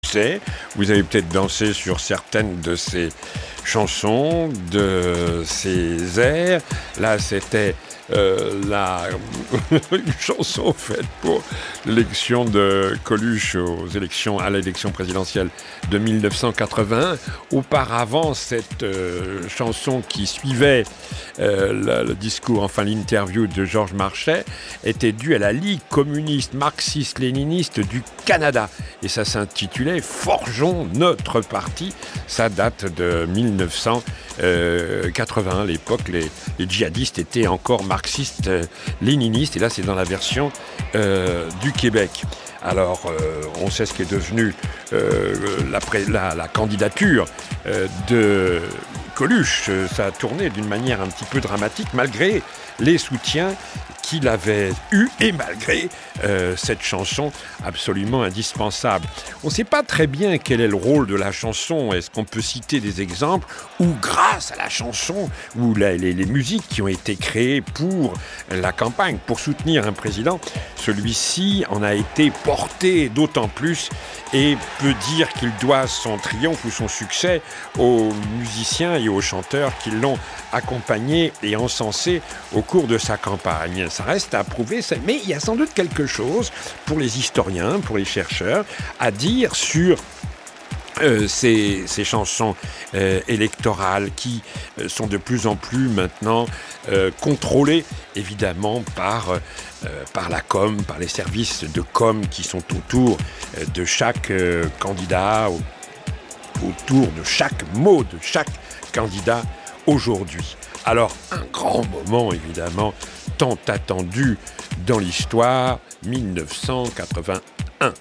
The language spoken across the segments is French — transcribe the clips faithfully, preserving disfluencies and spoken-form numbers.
Vous avez peut-être dansé sur certaines de ces chansons, de ces airs. Là, c'était euh, la une chanson faite pour l'élection de Coluche aux élections, à l'élection présidentielle de dix-neuf cent quatre-vingt-un. Auparavant, cette euh, chanson qui suivait euh, le, le discours, enfin l'interview de Georges Marchais, était due à la Ligue communiste marxiste-léniniste du Canada. Et ça s'intitulait « Forgeons notre parti ». Ça date de dix-neuf cent quatre-vingt-un. À l'époque, les, les djihadistes étaient encore marxistes-léninistes. Et là, c'est dans la version euh, du Québec. Alors, euh, on sait ce qui est devenu euh, la, la, la candidature euh, de Coluche. Ça a tourné d'une manière un petit peu dramatique, malgré les soutiens qu'il avait eu et malgré euh, cette chanson absolument indispensable. On ne sait pas très bien quel est le rôle de la chanson. Est-ce qu'on peut citer des exemples où, grâce à la chanson, ou la, les, les musiques qui ont été créées pour la campagne, pour soutenir un président, celui-ci en a été porté d'autant plus et peut dire qu'il doit son triomphe ou son succès aux musiciens et aux chanteurs qui l'ont accompagné et encensé au cours de sa campagne. Ça reste à prouver, mais il y a sans doute quelque chose pour les historiens, pour les chercheurs, à dire sur Euh, ces, ces chansons euh, électorales qui euh, sont de plus en plus maintenant euh, contrôlées évidemment par, euh, par la com, par les services de com qui sont autour euh, de chaque euh, candidat, au, autour de chaque mot de chaque candidat aujourd'hui. Alors un grand moment évidemment tant attendu dans l'histoire, dix-neuf cent quatre-vingt-un.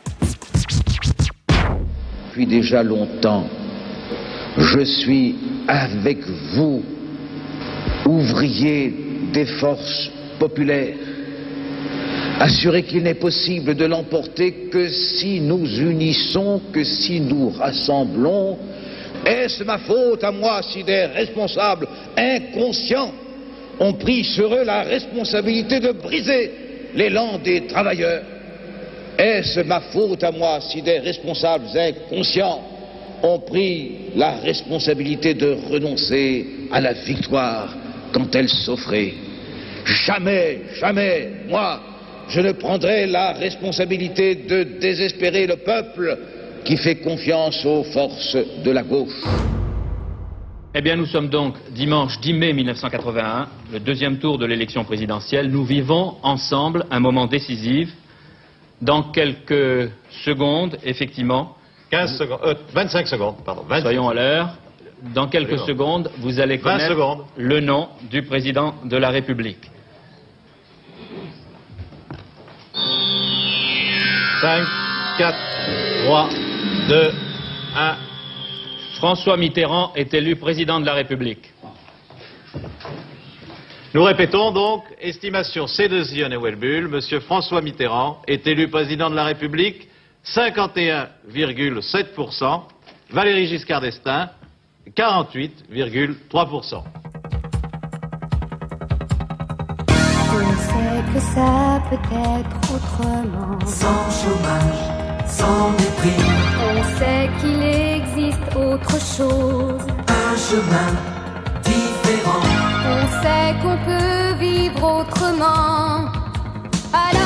Depuis déjà longtemps, je suis avec vous, ouvriers des forces populaires, assuré qu'il n'est possible de l'emporter que si nous unissons, que si nous rassemblons. Est-ce ma faute à moi si des responsables inconscients ont pris sur eux la responsabilité de briser l'élan des travailleurs? Est-ce ma faute à moi si des responsables inconscients ont pris la responsabilité de renoncer à la victoire quand elle s'offrait? Jamais, jamais, moi, je ne prendrai la responsabilité de désespérer le peuple qui fait confiance aux forces de la gauche. Eh bien, nous sommes donc dimanche dix mai mille neuf cent quatre-vingt-un, le deuxième tour de l'élection présidentielle. Nous vivons ensemble un moment décisif. Dans quelques secondes, effectivement... quinze secondes, euh, vingt-cinq secondes, pardon. vingt soyons à l'heure. Dans quelques secondes, vous allez connaître le nom du président de la République. cinq, quatre, trois, deux, un... François Mitterrand est élu président de la République. Nous répétons donc, estimation C deux I et Welbull, Monsieur François Mitterrand est élu président de la République, cinquante et un virgule sept pour cent, Valéry Giscard d'Estaing, quarante-huit virgule trois pour cent. On sait que ça peut être autrement. Sans chômage, sans mépris. On sait qu'il existe autre chose. Un chemin différent. On sait qu'on peut vivre autrement. À la